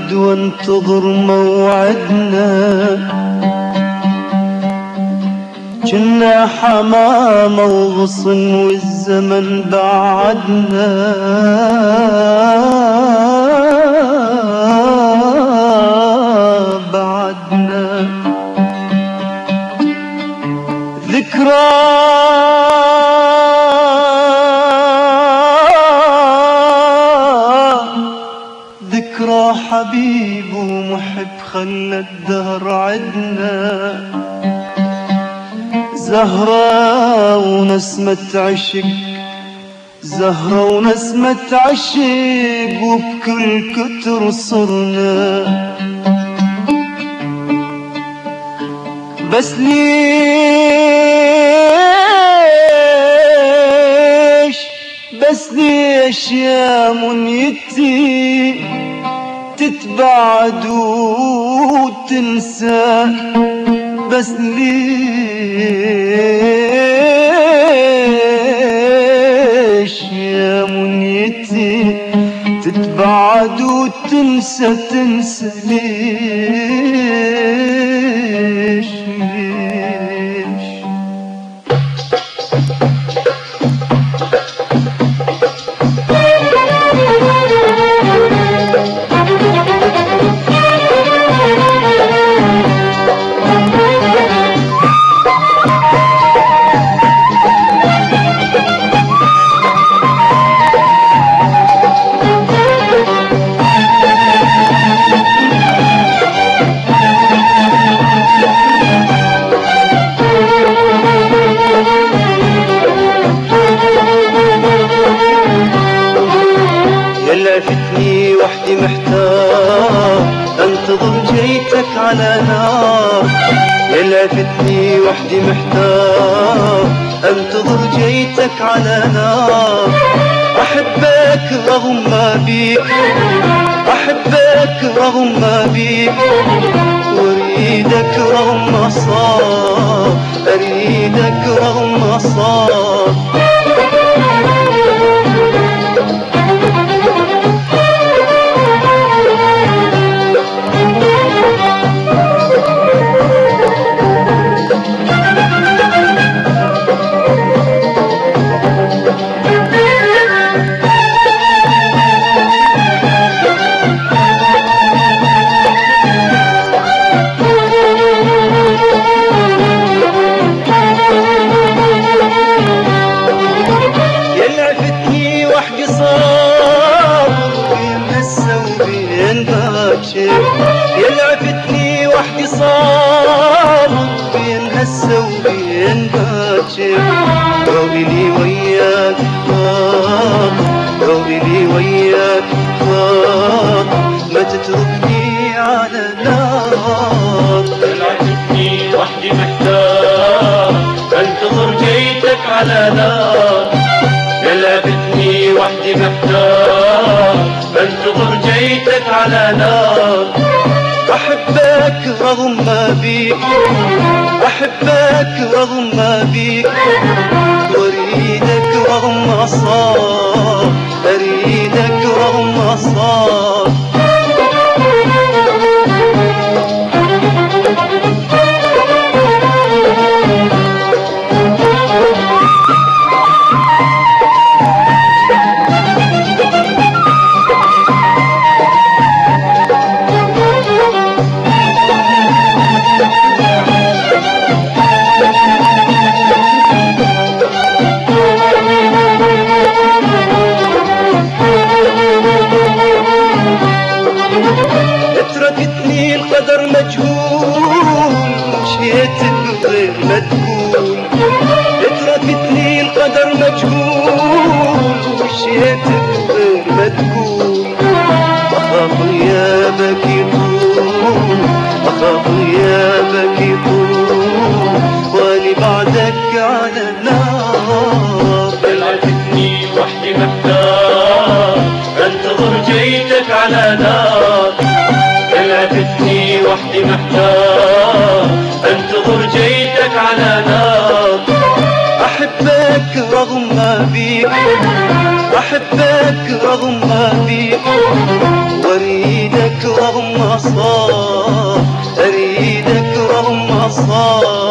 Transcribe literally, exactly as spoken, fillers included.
أبعد وانتظر موعدنا، كنا حمامة وغصن والزمن بعدنا. بعدنا ذكرى ذكرى حبيب ومحب خلى الدهر عدنا، زهرة ونسمة عشق، زهرة ونسمة عشق، وبكل كتر صرنا. بس ليش بس ليش يا منيتي تتبعد وتنسى؟ بس ليش يا منيتي تتبعد وتنسى؟ تنسى ليش ليش؟ لفتني وحدي محتار انتظر جيتك على نار. لفتني وحدي محتار انتظر جيتك على نار. احبك رغم ما بيك، احبك رغم ما بيك، واريدك رغم ما صار، اريدك رغم ما صار. يلعفتني وحدي صار بين هسه وبين باكر. روي لي وياك خاط، روي لي وياك خاط، ما تتركني على نار. يلعفتني وحدي محتار انتظر جيتك على نار. يلعفتني وحدي محتار انتظر جيتك على نار. احبك رغم ما بيك، احبك رغم ما بيك، واريدك رغم ما صار، اريدك رغم ما صار. اتركتني القدر مجهول، مشيت بغير مدخول. اتركتني القدر مجهول، مشيت بغير مدخول. اخاف غيابك يطول، اخاف غيابك يطول، واني بعدك على النار. يلعفتني وحدي محتار انتظر جيتك على نار. يلعفتني وحدي محتار انتظر جيتك على نار. احبك رغم ما بيك، احبك رغم ما بيك، واريدك رغم رغم صار أريدك رغم صار